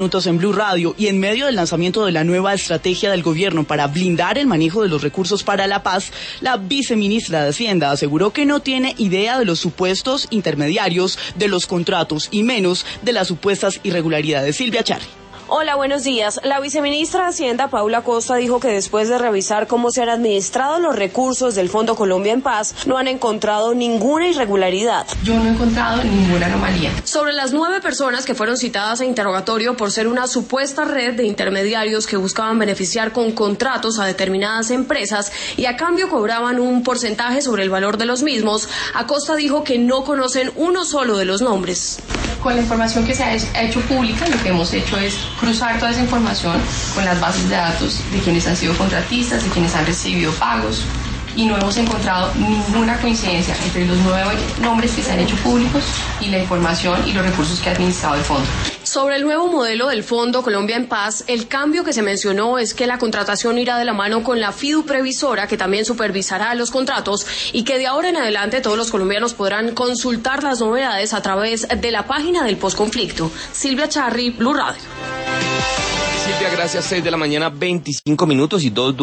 Minutos en Blue Radio, y en medio del lanzamiento de la nueva estrategia del gobierno para blindar el manejo de los recursos para la paz, la viceministra de Hacienda aseguró que no tiene idea de los supuestos intermediarios de los contratos y menos de las supuestas irregularidades. Silvia Charri. Hola, buenos días. La viceministra de Hacienda, Paula Costa, dijo que después de revisar cómo se han administrado los recursos del Fondo Colombia en Paz, no han encontrado ninguna irregularidad. Yo no he encontrado ninguna anomalía. Sobre las 9 personas que fueron citadas a interrogatorio por ser una supuesta red de intermediarios que buscaban beneficiar con contratos a determinadas empresas y a cambio cobraban un porcentaje sobre el valor de los mismos, Acosta dijo que no conocen uno solo de los nombres. Con la información que se ha hecho pública, lo que hemos hecho es cruzar toda esa información con las bases de datos de quienes han sido contratistas, de quienes han recibido pagos, y no hemos encontrado ninguna coincidencia entre los 9 nombres que se han hecho públicos y la información y los recursos que ha administrado el fondo. Sobre el nuevo modelo del Fondo Colombia en Paz, el cambio que se mencionó es que la contratación irá de la mano con la fiduprevisora, que también supervisará los contratos, y que de ahora en adelante todos los colombianos podrán consultar las novedades a través de la página del posconflicto. Silvia Charri, Blue Radio. Silvia, gracias. 6 de la mañana, 25 minutos y 2